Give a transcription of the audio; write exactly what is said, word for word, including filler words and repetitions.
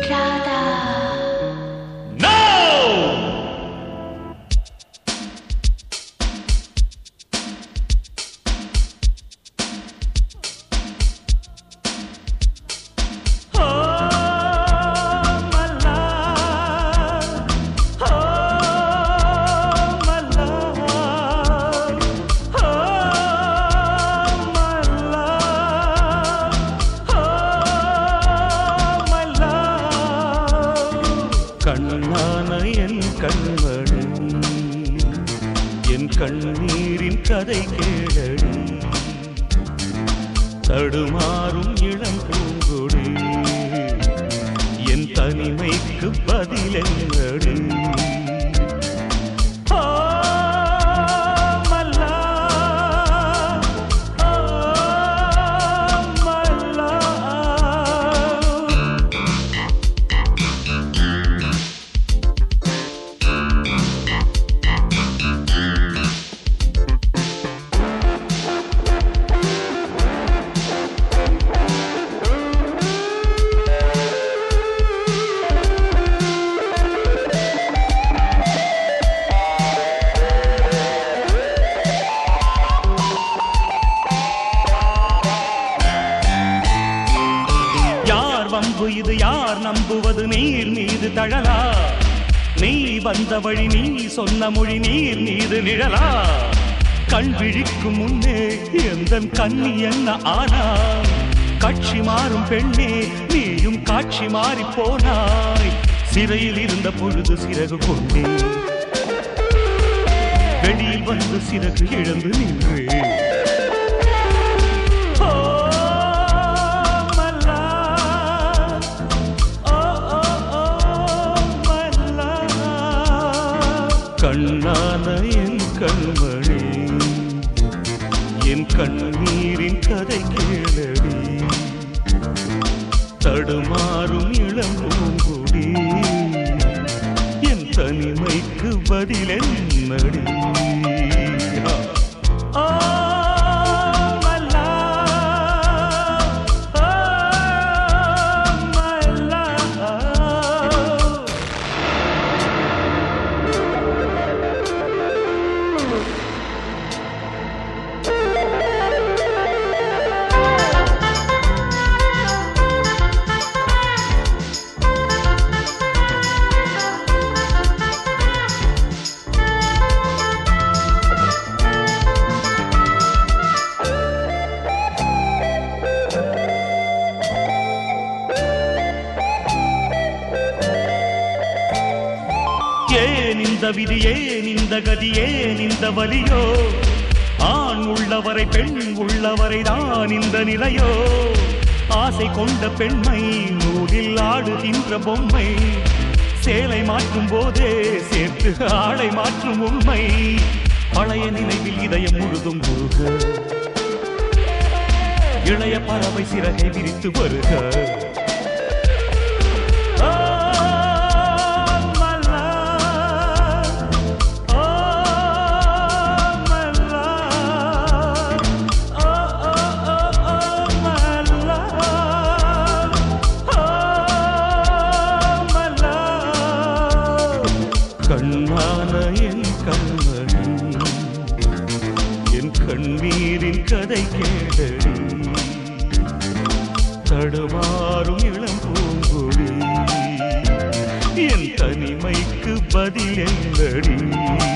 கண்ணான என் கண்மணி என் கண்ணீரின் கதை கேளடி தடுமாறும் இளம் பூங்கொடி என் தனிமைக்கு பதிலென்னடி இது யார் நம்புவது நீர் மீது தழலா நீ வந்த வழி நீ சொன்ன மொழி நீர் மீது நிழலா கண் விழிக்கும் முன்னே எந்தன் கண்ணி என்ன ஆனா காட்சி மாறும் பெண்ணே நீயும் காட்சி மாறி போனாய் சிறையில் இருந்த பொழுது சிறகு கொண்டே வெளியில் வந்து சிறகு இழந்து நின்றே கண்ணான என் கண்மணி என் கண்ணீரின் கதை கேளடி தடுமாறும் இளம் பூங்குடி என் தனிமைக்கு பதிலென்னடி ஏன் இந்த விதி ஏன் இந்த கதி ஏன் இந்த வலியோ ஆண் உள்ளவரை பெண் உள்ளவரை தான் இந்த நிலையோ ஆசை கொண்ட பெண்மை நூலில் ஆடுகின்ற பொம்மை சேலை மாற்றும் போதே சேர்த்து ஆளை மாற்றும் உண்மை பழைய நினைவில் இதயம் முழுதும் முருக இளைய பறவை சிறகை விரித்து வருக கண்ணான என் கண்மணி என் கண்ணீரின் கதை கேளடி தடுமாறும் இளம் பூங்கொடி என் தனிமைக்கு பதிலென்னடி